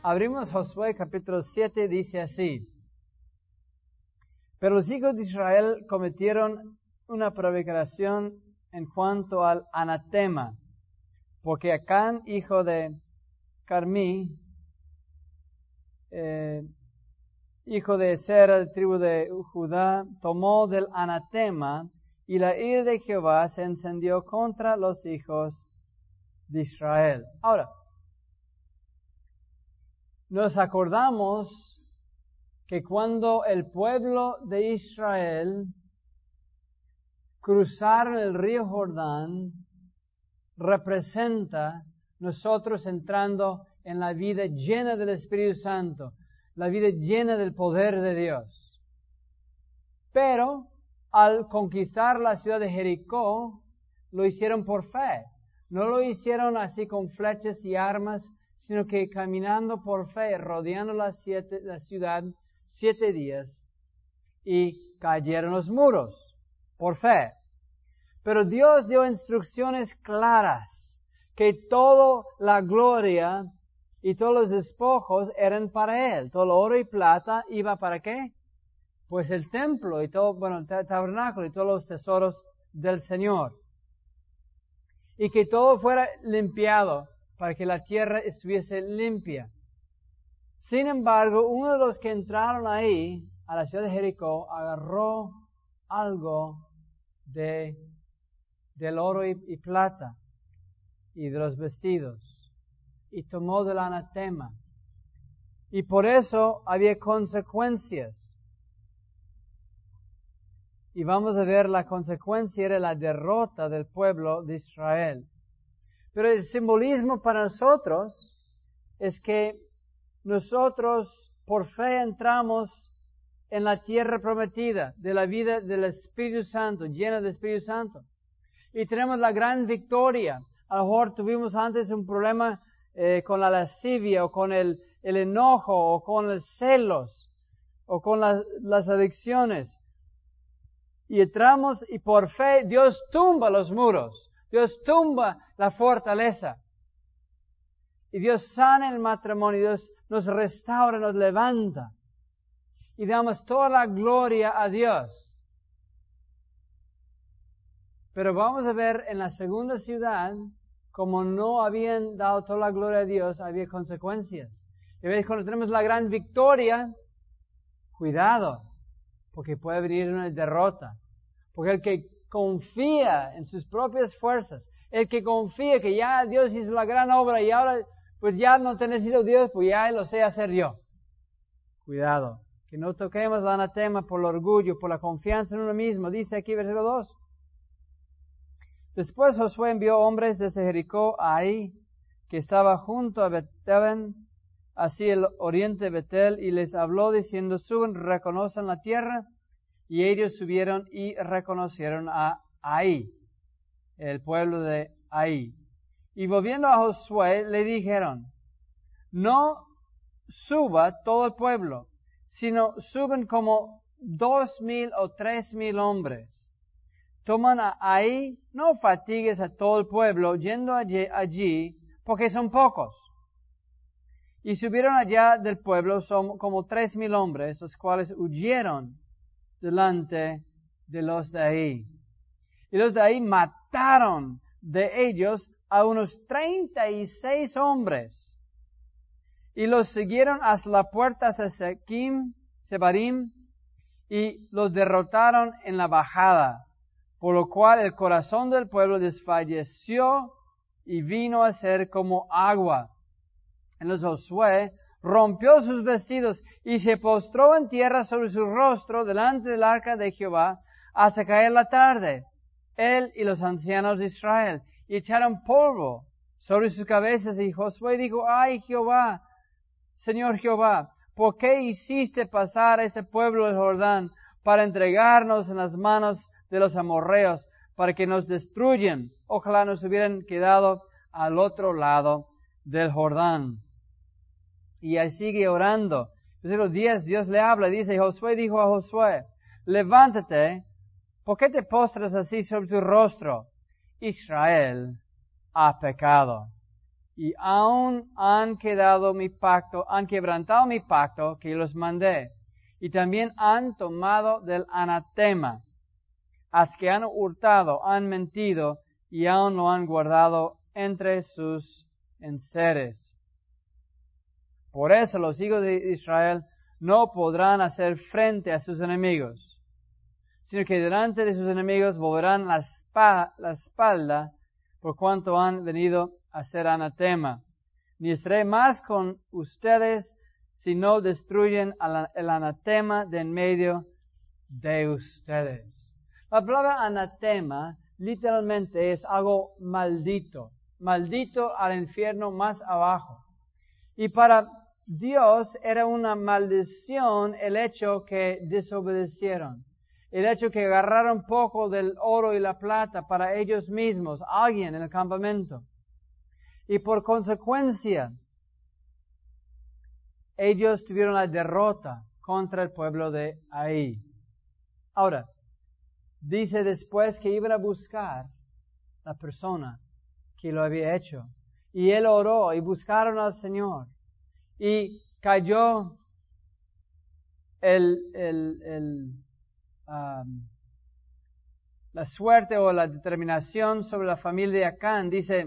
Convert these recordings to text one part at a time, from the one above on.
Abrimos Josué capítulo 7, dice así. Pero los hijos de Israel cometieron una prevaricación en cuanto al anatema, porque Acán, hijo de Carmí, hijo de Sera, de tribu de Judá, tomó del anatema, y la ira de Jehová se encendió contra los hijos de Israel. Ahora, nos acordamos que cuando el pueblo de Israel cruzaron el río Jordán, representa nosotros entrando en la vida llena del Espíritu Santo, la vida llena del poder de Dios. Pero al conquistar la ciudad de Jericó, lo hicieron por fe. No lo hicieron así con flechas y armas, sino que caminando por fe, rodeando la ciudad 7 días, y cayeron los muros por fe. Pero Dios dio instrucciones claras, que toda la gloria y todos los despojos eran para Él. Todo el oro y plata iba ¿para qué? Pues el templo y todo, el tabernáculo y todos los tesoros del Señor. Y que todo fuera limpiado para que la tierra estuviese limpia. Sin embargo, uno de los que entraron ahí, a la ciudad de Jericó, agarró algo del oro y plata y de los vestidos y tomó del anatema. Y por eso había consecuencias. Y vamos a ver la consecuencia era la derrota del pueblo de Israel. Pero el simbolismo para nosotros es que nosotros por fe entramos en la tierra prometida de la vida del Espíritu Santo, llena del Espíritu Santo. Y tenemos la gran victoria. A lo mejor tuvimos antes un problema con la lascivia o con el enojo o con los celos o con las adicciones. Y entramos y por fe Dios tumba los muros. Dios tumba la fortaleza. Y Dios sana el matrimonio. Dios nos restaura, nos levanta. Y damos toda la gloria a Dios. Pero vamos a ver en la segunda ciudad, como no habían dado toda la gloria a Dios, había consecuencias. Y veis, cuando tenemos la gran victoria, cuidado, porque puede venir una derrota. Porque el que confía en sus propias fuerzas, el que confía que ya Dios hizo la gran obra y ahora pues ya no te necesito Dios, pues ya lo sé hacer yo. Cuidado, que no toquemos el anatema por el orgullo, por la confianza en uno mismo. Dice aquí versículo 2. Después Josué envió hombres desde Jericó a Ai, que estaba junto a Bet-aven, hacia el oriente de Betel, y les habló diciendo, suban, reconozcan la tierra. Y ellos subieron y reconocieron a Ai, el pueblo de Ai. Y volviendo a Josué, le dijeron, no suba todo el pueblo, sino suben como 2,000 o 3,000 hombres. Toman a Ai, no fatigues a todo el pueblo yendo allí, porque son pocos. Y subieron allá del pueblo, son como 3,000 hombres, los cuales huyeron delante de los de Ai. Y los de Ai mataron de ellos a unos 36 hombres. Y los siguieron hasta la puerta de Sebarim, y los derrotaron en la bajada. Por lo cual el corazón del pueblo desfalleció y vino a ser como agua. Entonces Josué rompió sus vestidos y se postró en tierra sobre su rostro delante del arca de Jehová hasta caer la tarde. Él y los ancianos de Israel y echaron polvo sobre sus cabezas, y Josué dijo, ay Jehová, Señor Jehová, ¿por qué hiciste pasar a ese pueblo del Jordán para entregarnos en las manos de los amorreos, para que nos destruyan? Ojalá nos hubieran quedado al otro lado del Jordán. Y ahí sigue orando. Versículo 10, Dios le habla, dice, Josué dijo a Josué, levántate, ¿por qué te postras así sobre tu rostro? Israel ha pecado. y aún han quebrantado mi pacto que los mandé, y también han tomado del anatema, haz que han hurtado, han mentido, y aún lo han guardado entre sus enseres. Por eso los hijos de Israel no podrán hacer frente a sus enemigos, sino que delante de sus enemigos volverán la espalda, por cuanto han venido a ser anatema. Ni estaré más con ustedes si no destruyen el anatema de en medio de ustedes. La palabra anatema literalmente es algo maldito, maldito al infierno más abajo. Y para Dios era una maldición el hecho que desobedecieron. El hecho que agarraron poco del oro y la plata para ellos mismos, alguien en el campamento. Y por consecuencia, ellos tuvieron la derrota contra el pueblo de Ai. Ahora, dice después que iban a buscar la persona que lo había hecho. Y él oró y buscaron al Señor. Y cayó la suerte o la determinación sobre la familia de Acán. Dice,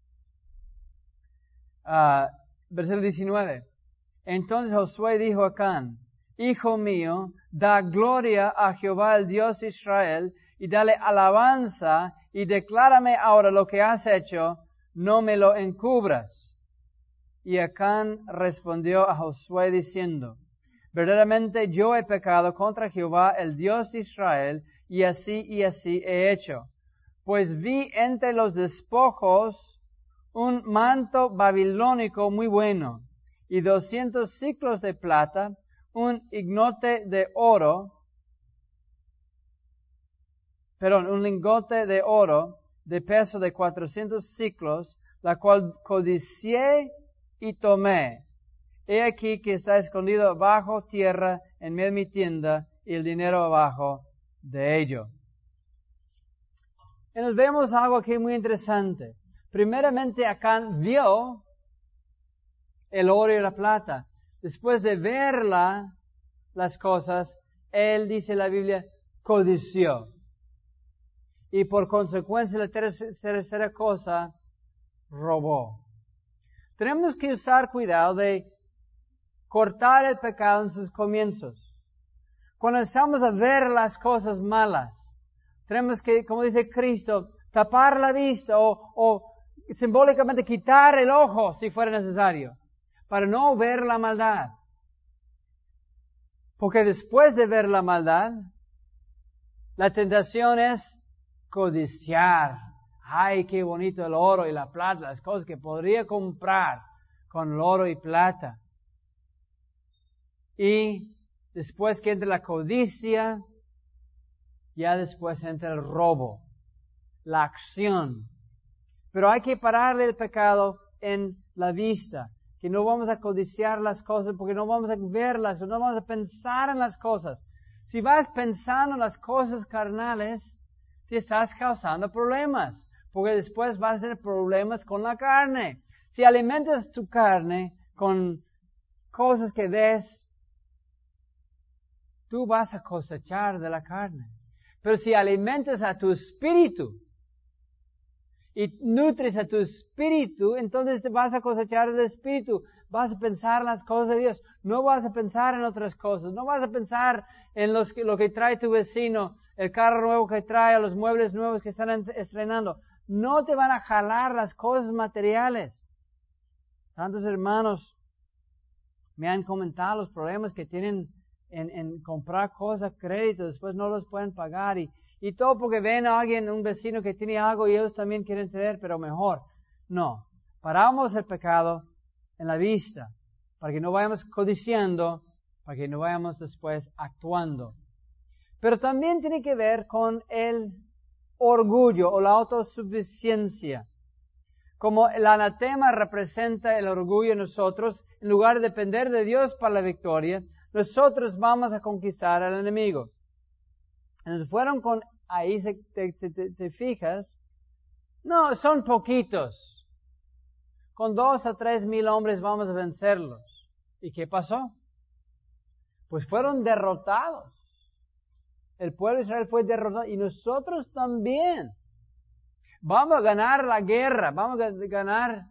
versículo 19. Entonces Josué dijo a Acán, Hijo mío, da gloria a Jehová el Dios de Israel, y dale alabanza, y declárame ahora lo que has hecho, no me lo encubras. Y Acán respondió a Josué diciendo, verdaderamente yo he pecado contra Jehová el Dios de Israel, y así he hecho. Pues vi entre los despojos un manto babilónico muy bueno, y 200 siclos de plata, un lingote de oro de peso de 400 siclos, la cual codicié y tomé. He aquí que está escondido bajo tierra en medio de mi tienda, y el dinero abajo de ello. Y nos vemos algo aquí muy interesante. Primeramente, Acán vio el oro y la plata. Después de verla, las cosas, él, dice la Biblia, codició. Y por consecuencia, la tercera cosa, robó. Tenemos que usar cuidado de cortar el pecado en sus comienzos. Cuando empezamos a ver las cosas malas, tenemos que, como dice Cristo, tapar la vista o simbólicamente quitar el ojo si fuera necesario, para no ver la maldad. Porque después de ver la maldad, la tentación es codiciar. Ay, qué bonito el oro y la plata, las cosas que podría comprar con el oro y plata. Y después que entra la codicia, ya después entra el robo, la acción. Pero hay que pararle el pecado en la vista, que no vamos a codiciar las cosas porque no vamos a verlas, no vamos a pensar en las cosas. Si vas pensando en las cosas carnales, te estás causando problemas, porque después vas a tener problemas con la carne. Si alimentas tu carne con cosas que ves, tú vas a cosechar de la carne. Pero si alimentas a tu espíritu y nutres a tu espíritu, entonces te vas a cosechar del espíritu. Vas a pensar en las cosas de Dios. No vas a pensar en otras cosas. No vas a pensar en lo que trae tu vecino, el carro nuevo que trae, los muebles nuevos que están estrenando. No te van a jalar las cosas materiales. Tantos hermanos me han comentado los problemas que tienen en comprar cosas a crédito, después no los pueden pagar y todo porque ven a alguien, un vecino que tiene algo y ellos también quieren tener, pero mejor. No, paramos el pecado en la vista, para que no vayamos codiciando, para que no vayamos después actuando. Pero también tiene que ver con el orgullo o la autosuficiencia. Como el anatema representa el orgullo en nosotros, en lugar de depender de Dios para la victoria, nosotros vamos a conquistar al enemigo. Entonces fueron con, ahí te fijas, no, son poquitos. con 2 o 3 mil hombres vamos a vencerlos. ¿Y qué pasó? Pues fueron derrotados. El pueblo de Israel fue derrotado y nosotros también. Vamos a ganar la guerra, vamos a ganar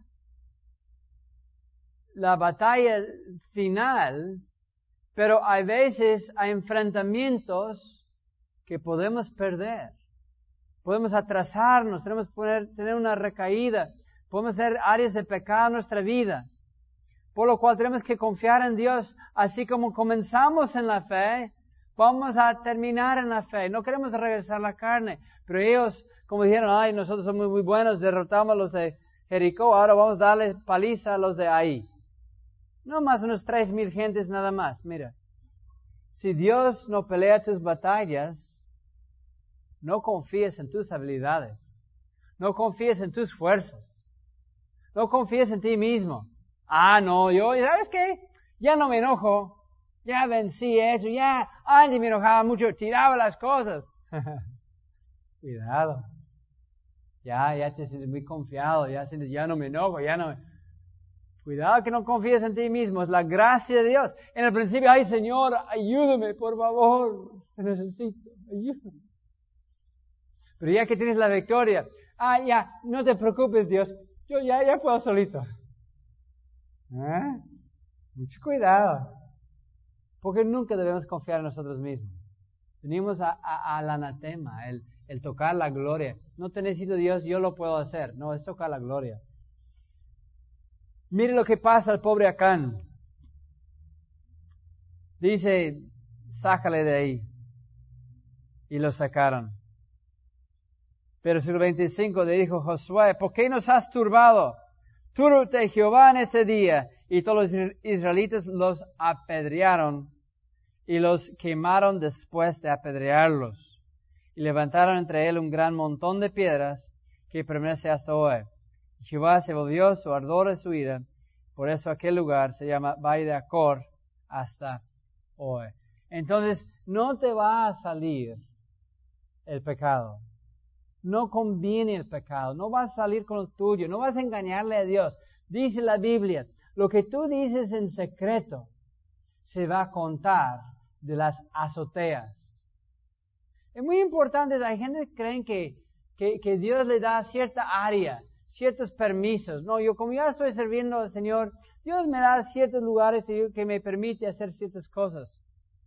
la batalla final, pero hay veces hay enfrentamientos que podemos perder. Podemos atrasarnos, tenemos que tener una recaída, podemos tener áreas de pecado en nuestra vida. Por lo cual tenemos que confiar en Dios, así como comenzamos en la fe, vamos a terminar en la fe. No queremos regresar a la carne, pero ellos, como dijeron, ay, nosotros somos muy buenos, derrotamos a los de Jericó, ahora vamos a darle paliza a los de ahí. No más unos 3,000 gentes nada más. Mira, si Dios no pelea tus batallas, no confíes en tus habilidades. No confíes en tus fuerzas. No confíes en ti mismo. Ah, no, ¿sabes qué? Ya no me enojo. Ya vencí eso. Ya, antes me enojaba mucho, tiraba las cosas. Cuidado. Ya te sientes muy confiado. Ya no me enojo, Cuidado que no confíes en ti mismo. Es la gracia de Dios. En el principio, ay, Señor, ayúdame, por favor. Te necesito. Ayúdame. Pero ya que tienes la victoria, ya, no te preocupes, Dios, yo ya puedo solito. Mucho cuidado, porque nunca debemos confiar en nosotros mismos. Venimos al anatema, el tocar la gloria. No te necesito, Dios, yo lo puedo hacer. No, es tocar la gloria. Mire lo que pasa al pobre Acán. Dice, sácale de ahí. Y lo sacaron. Pero Versículo 25 le dijo Josué, ¿por qué nos has turbado? Túrbate Jehová en ese día. Y todos los israelitas los apedrearon y los quemaron después de apedrearlos. Y levantaron entre él un gran montón de piedras que permanece hasta hoy. Y Jehová se volvió su ardor y su ira. Por eso aquel lugar se llama Valle de Acor hasta hoy. Entonces, no te va a salir el pecado. No conviene el pecado, no vas a salir con lo tuyo, no vas a engañarle a Dios. Dice la Biblia, lo que tú dices en secreto se va a contar de las azoteas. Es muy importante, hay gente que creen que Dios le da cierta área, ciertos permisos. No, como ya estoy sirviendo al Señor, Dios me da ciertos lugares que me permite hacer ciertas cosas.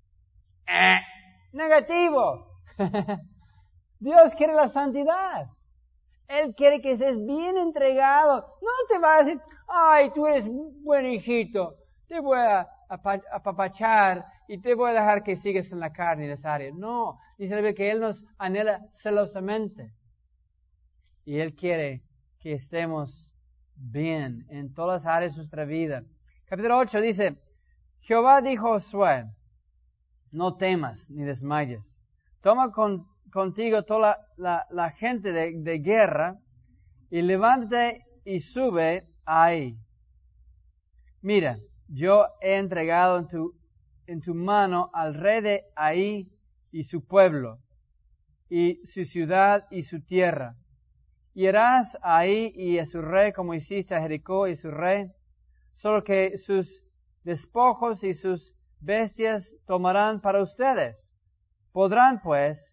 Negativo. Dios quiere la santidad. Él quiere que seas bien entregado. No te va a decir, ay, tú eres buen hijito, te voy a apapachar y te voy a dejar que sigas en la carne en esa área. No, dice que Él nos anhela celosamente. Y Él quiere que estemos bien en todas las áreas de nuestra vida. Capítulo 8 dice, Jehová dijo a Josué, no temas ni desmayes. Toma contigo toda la gente de guerra y levántate y sube ahí. Mira, yo he entregado en tu mano al rey de Ahí y su pueblo, y su ciudad y su tierra. Y harás a Ahí y a su rey como hiciste a Jericó y su rey, solo que sus despojos y sus bestias tomarán para ustedes. Pondrán pues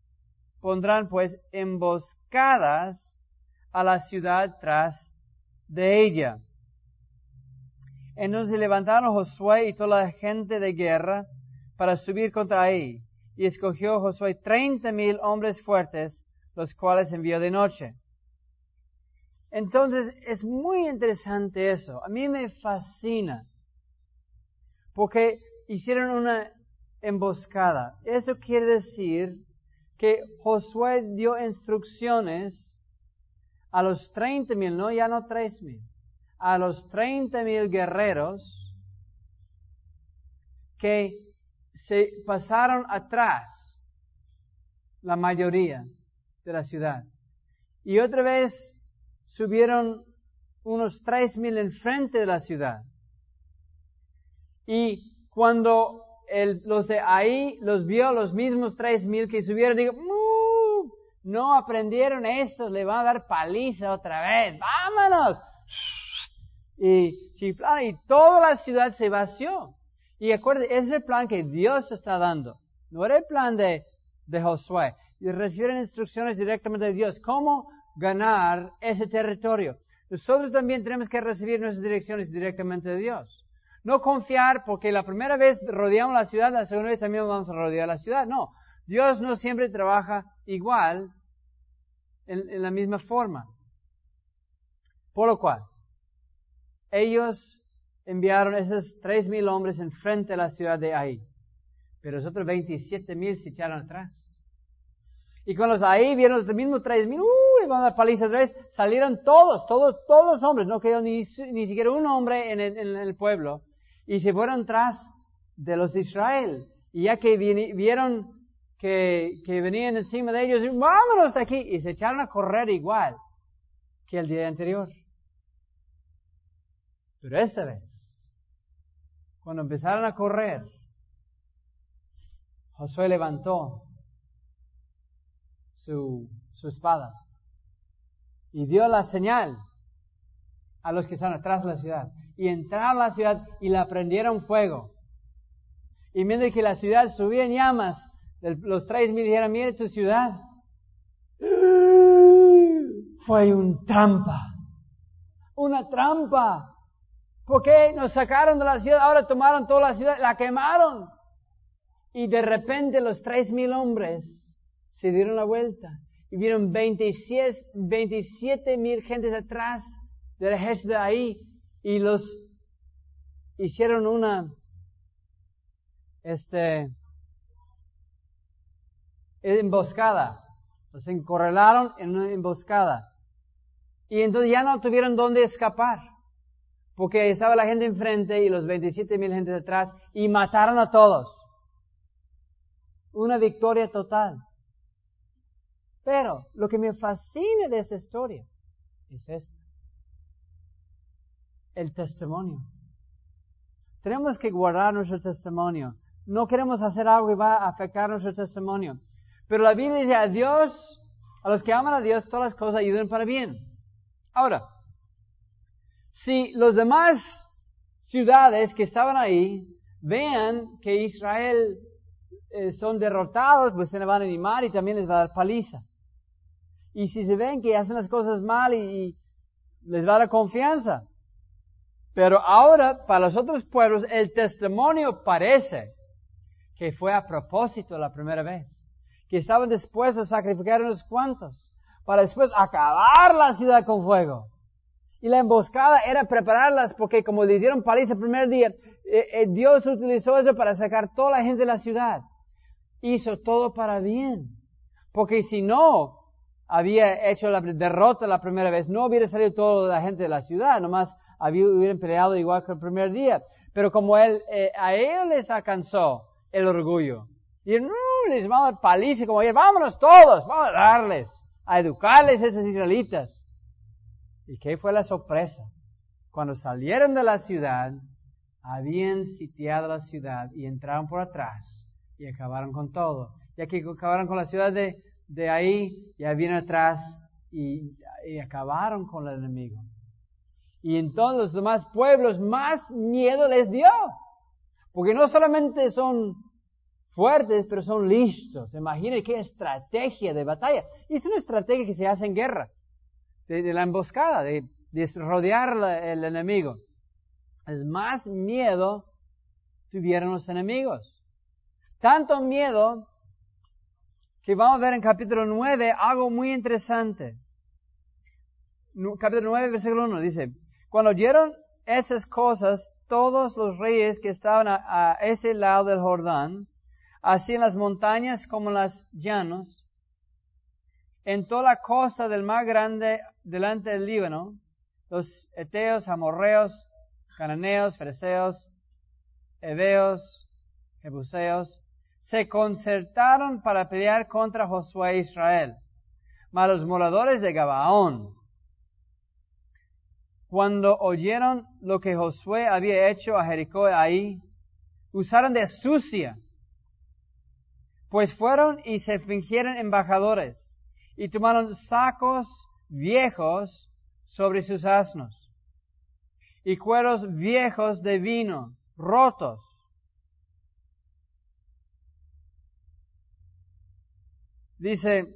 emboscadas a la ciudad tras de ella. Entonces levantaron Josué y toda la gente de guerra para subir contra Ahí. Y escogió Josué 30,000 hombres fuertes, los cuales envió de noche. Entonces es muy interesante eso. A mí me fascina. Porque hicieron una emboscada. Eso quiere decir que Josué dio instrucciones a los 30,000, ya no 3,000, a los 30,000 guerreros que se pasaron atrás, la mayoría de la ciudad. Y otra vez subieron unos 3,000 enfrente de la ciudad. Y cuando los de Ahí los vio, los mismos 3,000 que subieron, digo, no aprendieron esto, le van a dar paliza otra vez, vámonos. y chiflaron, y toda la ciudad se vació. Y acuérdense, ese es el plan que Dios está dando. No era el plan de Josué. Y recibieron instrucciones directamente de Dios. ¿Cómo ganar ese territorio? Nosotros también tenemos que recibir nuestras direcciones directamente de Dios. No confiar porque la primera vez rodeamos la ciudad, la segunda vez también vamos a rodear la ciudad. No. Dios no siempre trabaja igual en la misma forma. Por lo cual, ellos enviaron esos 3,000 hombres enfrente de la ciudad de Ai. Pero los otros 27,000 se echaron atrás. Y cuando los Ai vieron los mismos 3,000, iban a dar paliza otra vez, salieron todos los hombres, no quedó ni siquiera un hombre en el pueblo. Y se fueron tras de los de Israel. Y ya que vieron que venían encima de ellos, vámonos de aquí. Y se echaron a correr igual que el día anterior. Pero esta vez, cuando empezaron a correr, Josué levantó su espada y dio la señal a los que están atrás de la ciudad. Y entraron a la ciudad y la prendieron fuego. Y mientras que la ciudad subía en llamas, los 3,000 dijeron, mire tu ciudad. Fue una trampa. ¿Por qué nos sacaron de la ciudad? Ahora tomaron toda la ciudad, la quemaron. Y de repente los 3,000 hombres se dieron la vuelta. Y vieron 27,000 gentes atrás del ejército de ahí. Y los hicieron una emboscada. Los encorralaron en una emboscada. Y entonces ya no tuvieron dónde escapar. Porque estaba la gente enfrente y los 27,000 gentes atrás y mataron a todos. Una victoria total. Pero lo que me fascina de esa historia es esto. El testimonio. Tenemos que guardar nuestro testimonio. No queremos hacer algo que va a afectar nuestro testimonio. Pero la Biblia dice a Dios, a los que aman a Dios, todas las cosas ayudan para bien. Ahora, si los demás ciudades que estaban ahí vean que Israel son derrotados, pues se les van a animar y también les va a dar paliza. Y si se ven que hacen las cosas mal y les va a dar confianza. Pero ahora, para los otros pueblos, el testimonio parece que fue a propósito la primera vez. Que estaban dispuestos a sacrificar unos cuantos para después acabar la ciudad con fuego. Y la emboscada era prepararlas porque como le dieron paliza el primer día, Dios utilizó eso para sacar toda la gente de la ciudad. Hizo todo para bien. Porque si no había hecho la derrota la primera vez, no hubiera salido toda la gente de la ciudad, nomás hubieran peleado igual que el primer día. Pero como a ellos les alcanzó el orgullo. Y no, les vamos a dar paliza como ayer, vámonos todos, vamos a darles, a educarles a esos israelitas. ¿Y qué fue la sorpresa? Cuando salieron de la ciudad, habían sitiado la ciudad y entraron por atrás y acabaron con todo. Ya que acabaron con la ciudad de ahí, ya vienen atrás y acabaron con el enemigo. Y entonces los demás pueblos más miedo les dio. Porque no solamente son fuertes, pero son listos. Imaginen qué estrategia de batalla. Y es una estrategia que se hace en guerra. De la emboscada, de rodear el enemigo. Es más miedo tuvieron los enemigos. Tanto miedo que vamos a ver en capítulo 9 algo muy interesante. Capítulo 9, versículo 1 dice, cuando oyeron esas cosas, todos los reyes que estaban a ese lado del Jordán, así en las montañas como en los llanos, en toda la costa del mar grande delante del Líbano, los heteos, amorreos, cananeos, fereceos, heveos, jebuseos, se concertaron para pelear contra Josué e Israel. Mas los moradores de Gabaón, cuando oyeron lo que Josué había hecho a Jericó ahí, usaron de astucia, pues fueron y se fingieron embajadores, y tomaron sacos viejos sobre sus asnos. y cueros viejos de vino, rotos. Dice,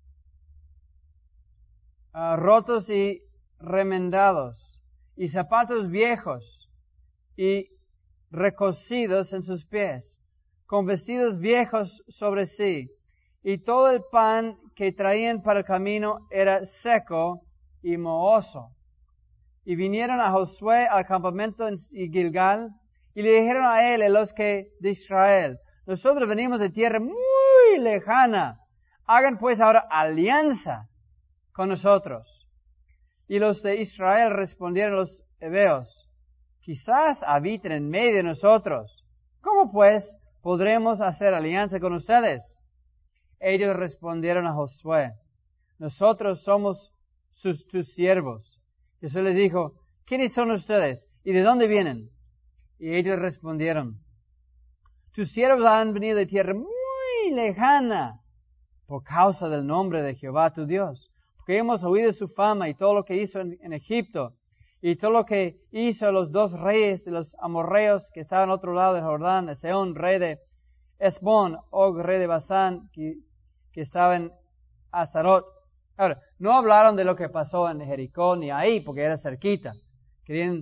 rotos y remendados, y zapatos viejos y recocidos en sus pies, con vestidos viejos sobre sí, y todo el pan que traían para el camino era seco y mohoso. Y vinieron a Josué al campamento en Gilgal, y le dijeron a él, los que de Israel, nosotros venimos de tierra muy lejana, hagan pues ahora alianza con nosotros. Y los de Israel respondieron a los heveos, quizás habiten en medio de nosotros. ¿Cómo pues podremos hacer alianza con ustedes? Ellos respondieron a Josué, nosotros somos tus siervos. Jesús les dijo, ¿quiénes son ustedes? ¿Y de dónde vienen? Y ellos respondieron, tus siervos han venido de tierra muy lejana por causa del nombre de Jehová tu Dios, porque hemos oído su fama y todo lo que hizo en Egipto, y todo lo que hizo los dos reyes de los amorreos que estaban al otro lado del Jordán, Sehón, rey de Esbón, Og, rey de Basán, que estaba en Azarot. Ahora, no hablaron de lo que pasó en Jericó ni ahí, porque era cerquita. Querían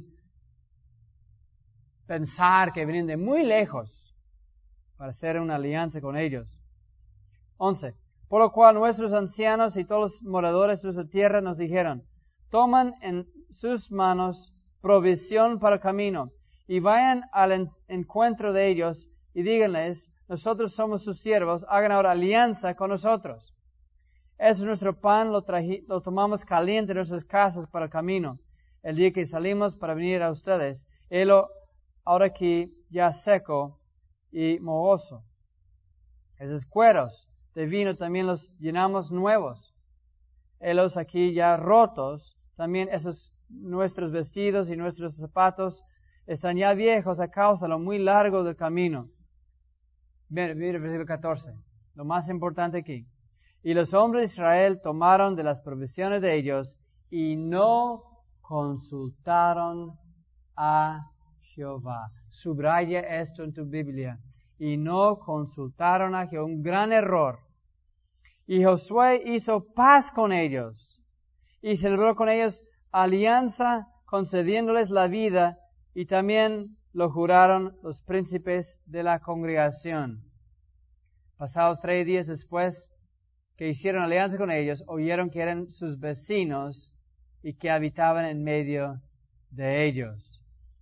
pensar que venían de muy lejos para hacer una alianza con ellos. 11. Por lo cual nuestros ancianos y todos los moradores de nuestra tierra nos dijeron, toman en sus manos provisión para el camino, y vayan al encuentro de ellos, y díganles, nosotros somos sus siervos, hagan ahora alianza con nosotros. Es nuestro pan, lo tomamos caliente en nuestras casas para el camino, el día que salimos para venir a ustedes, ahora aquí ya seco y mohoso. Esos cueros de vino también los llenamos nuevos. Los aquí ya rotos, también esos nuestros vestidos y nuestros zapatos están ya viejos a causa de lo muy largo del camino. Mira el versículo 14, lo más importante aquí. Y los hombres de Israel tomaron de las provisiones de ellos y no consultaron a Jehová. Subraya esto en tu Biblia. Y no consultaron a Jehová. Un gran error. Y Josué hizo paz con ellos y celebró con ellos alianza, concediéndoles la vida, y también lo juraron los príncipes de la congregación. Pasados 3 días después que hicieron alianza con ellos, oyeron que eran sus vecinos y que habitaban en medio de ellos.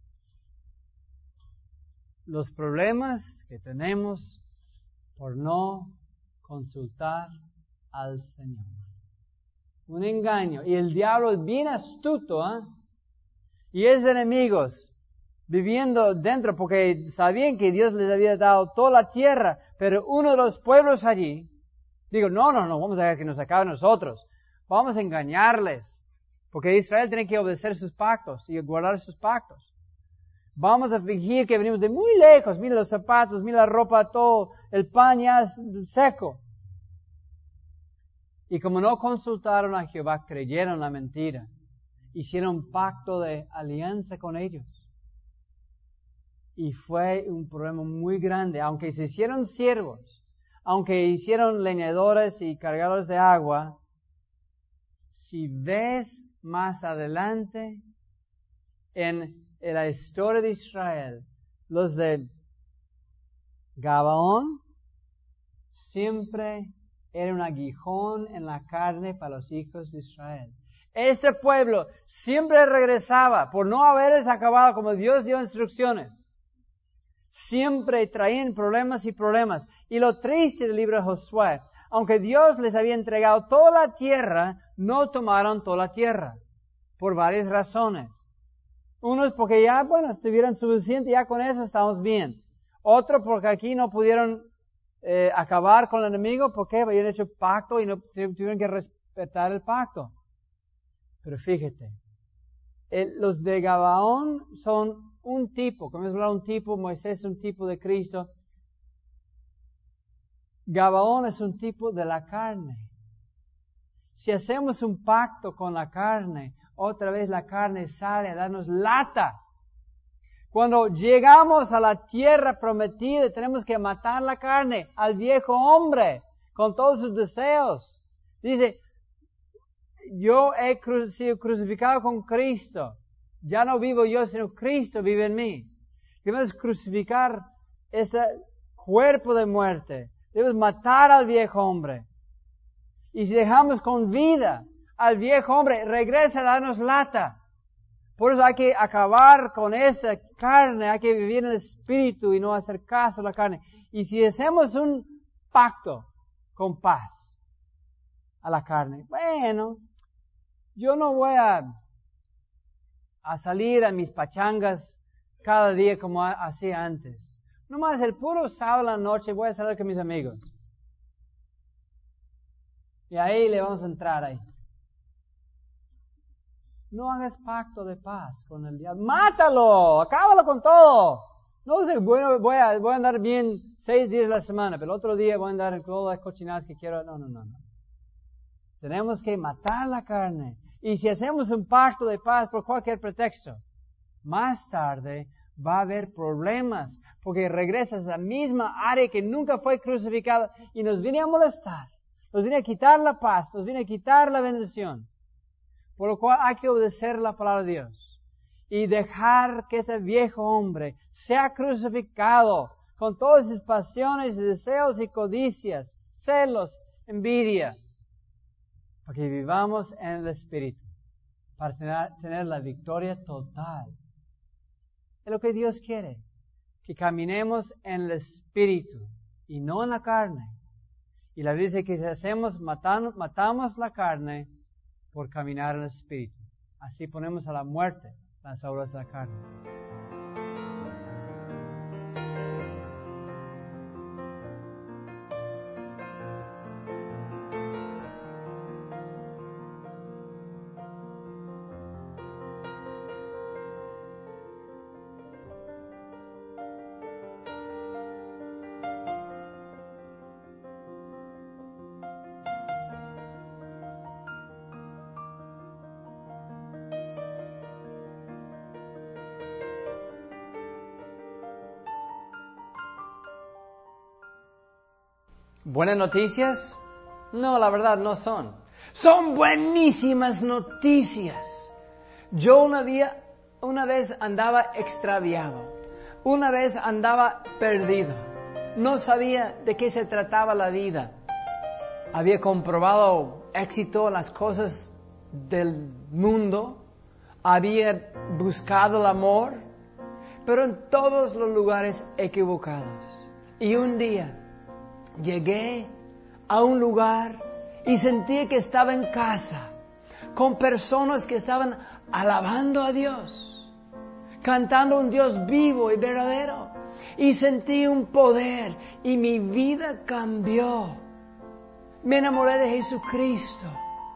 Los problemas que tenemos por no consultar al Señor. Un engaño. Y el diablo es bien astuto, y es de enemigos viviendo dentro, porque sabían que Dios les había dado toda la tierra, pero uno de los pueblos allí, no, vamos a dejar que nos acaben nosotros. Vamos a engañarles, porque Israel tiene que obedecer sus pactos y guardar sus pactos. Vamos a fingir que venimos de muy lejos, mira los zapatos, mira la ropa, todo, el pan ya es seco. Y como no consultaron a Jehová, creyeron la mentira. Hicieron pacto de alianza con ellos. Y fue un problema muy grande. Aunque se hicieron siervos, aunque hicieron leñadores y cargadores de agua, si ves más adelante en la historia de Israel, los de Gabaón siempre era un aguijón en la carne para los hijos de Israel. Este pueblo siempre regresaba por no haberles acabado como Dios dio instrucciones. Siempre traían problemas y problemas. Y lo triste del libro de Josué, aunque Dios les había entregado toda la tierra, no tomaron toda la tierra. Por varias razones. Uno es porque ya, estuvieron suficientes, ya con eso estamos bien. Otro porque aquí no pudieron acabar con el enemigo porque habían hecho pacto y no tuvieron que respetar el pacto. Pero fíjate, los de Gabaón son un tipo, como es un tipo, Moisés es un tipo de Cristo. Gabaón es un tipo de la carne. Si hacemos un pacto con la carne, otra vez la carne sale a darnos lata. Cuando llegamos a la tierra prometida, tenemos que matar la carne, al viejo hombre, con todos sus deseos. Dice, yo he sido crucificado con Cristo. Ya no vivo yo, sino Cristo vive en mí. Debemos crucificar este cuerpo de muerte. Debemos matar al viejo hombre. Y si dejamos con vida al viejo hombre, regresa a darnos lata. Por eso hay que acabar con esta carne, hay que vivir en el espíritu y no hacer caso a la carne. Y si hacemos un pacto con paz a la carne, bueno, yo no voy a salir a mis pachangas cada día como hacía antes. Nomás el puro sábado a la noche voy a salir con mis amigos. Y ahí le vamos a entrar ahí. No hagas pacto de paz con el diablo. ¡Mátalo! ¡Acábalo con todo! No sé, voy a andar bien 6 días a la semana, pero el otro día voy a andar en todas las cochinadas que quiero. No. Tenemos que matar la carne. Y si hacemos un pacto de paz por cualquier pretexto, más tarde va a haber problemas, porque regresas a la misma área que nunca fue crucificada y nos viene a molestar, nos viene a quitar la paz, nos viene a quitar la bendición. Por lo cual hay que obedecer la palabra de Dios y dejar que ese viejo hombre sea crucificado con todas sus pasiones, deseos y codicias, celos, envidia, para que vivamos en el Espíritu, para tener la victoria total. Es lo que Dios quiere, que caminemos en el Espíritu y no en la carne. Y la Biblia dice que si hacemos, matamos la carne por caminar en el Espíritu. Así ponemos a la muerte las obras de la carne. ¿Buenas noticias? No, la verdad no son. Son buenísimas noticias. Yo una vez andaba extraviado. Una vez andaba perdido. No sabía de qué se trataba la vida. Había comprobado éxito en las cosas del mundo. Había buscado el amor, pero en todos los lugares equivocados. Y un día llegué a un lugar y sentí que estaba en casa, con personas que estaban alabando a Dios, cantando a un Dios vivo y verdadero. Y sentí un poder y mi vida cambió. Me enamoré de Jesucristo.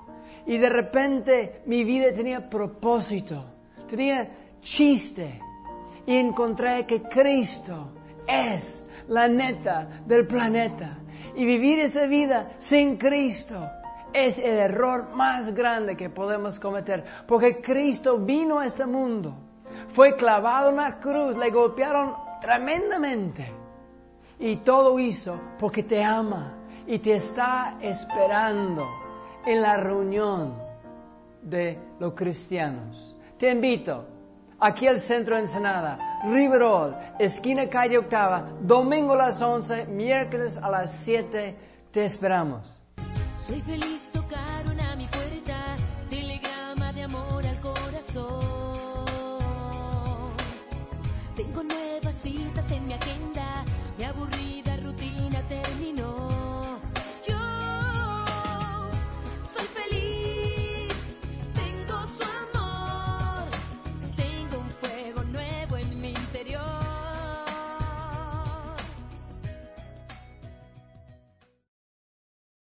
Y de repente mi vida tenía propósito, tenía chiste. Y encontré que Cristo es la neta del planeta. Y vivir esta vida sin Cristo es el error más grande que podemos cometer. Porque Cristo vino a este mundo, fue clavado en la cruz, le golpearon tremendamente. Y todo hizo porque te ama y te está esperando en la reunión de los cristianos. Te invito aquí al centro de Ensenada, Riverol, esquina calle Octava, domingo a las 11, miércoles a las 7, te esperamos. Soy feliz, tocaron a mi puerta, telegrama de amor al corazón. Tengo nuevas citas en mi agenda, mi aburrida rutina terminó.